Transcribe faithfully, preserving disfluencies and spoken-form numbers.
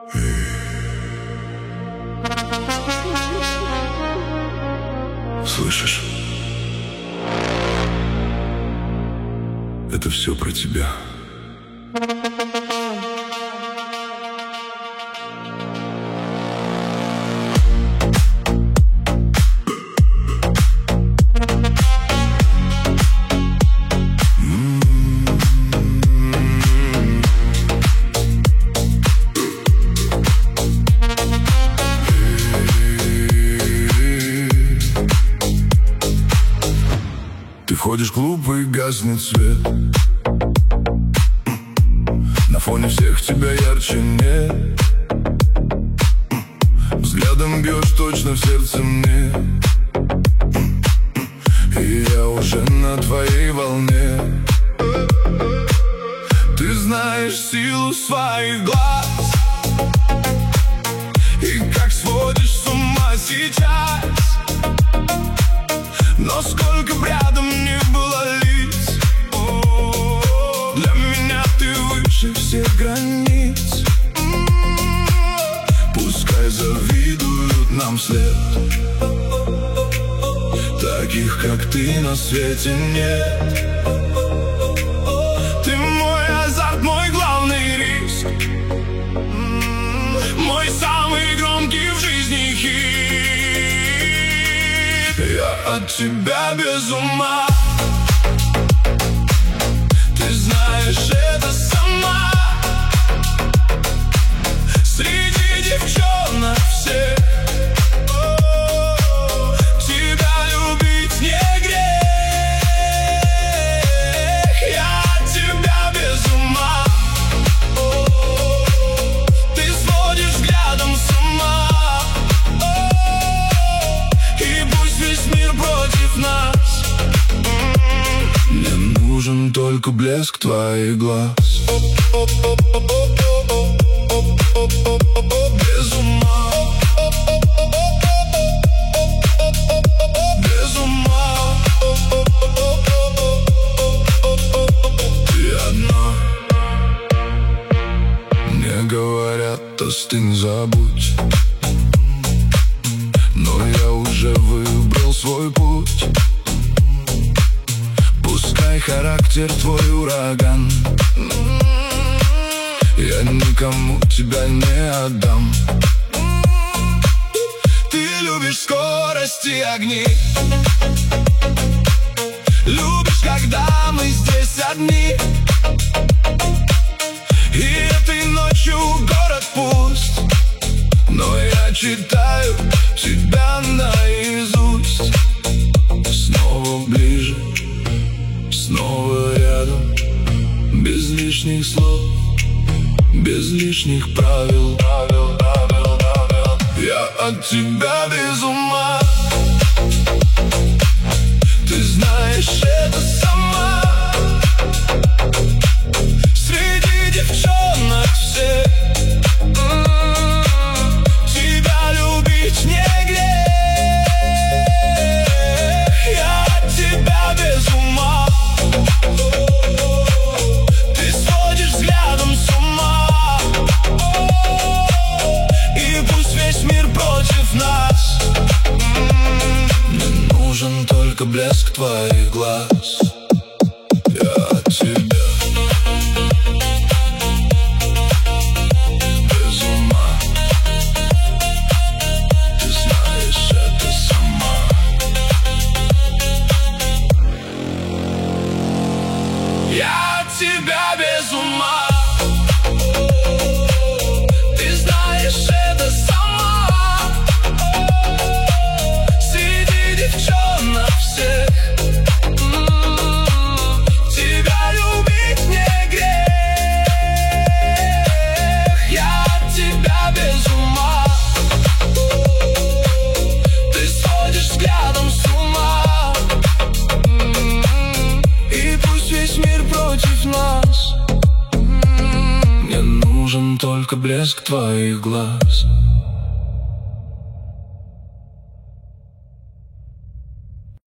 Слышишь? Это все про тебя. Ты ходишь в клуб и гаснет свет. На фоне всех тебя ярче нет. Взглядом бьешь точно в сердце мне. И я уже на твоей волне. Ты знаешь силу своих глаз и как сводишь с ума сейчас. Но сколько б рядом не было лиц, для меня ты выше всех границ. Пускай завидуют нам вслед, таких как ты на свете нет. Ты мой азарт, мой главный риск, мой самый громкий в жизни хит. Я от тебя без ума. Ты знаешь это сама. Среди девчонок всех тебя любить не грех. Я от тебя без ума. Ты сводишь взглядом с ума. Мир против нас. Мне нужен только блеск твоих глаз. Без ума. Без ума. Ты одна. Мне говорят, остынь, забудь. Но я уже выбрал свой путь. Пускай характер твой ураган, я никому тебя не отдам. Ты любишь скорость и огни, любишь, когда мы здесь одни. И этой ночью город пуст, но я читаю тебя наизусть. Снова ближе, снова рядом, без лишних слов, без лишних правил. правил, правил, правил. Я от тебя без ума. Ты знаешь это сама. Среди девчонок всех тебя любить не грех. Я от тебя без ума. Ты сводишь взглядом с ума. И пусть весь мир против нас. Мне нужен только блеск твоих глаз. Я от тебя. Я от тебя без ума. Ты знаешь это сама. Среди девчонок всех тебя любить не грех. Я от тебя без ума. Ты сводишь взглядом с ума. И пусть весь мир против нас. Мне нужен только блеск твоих глаз.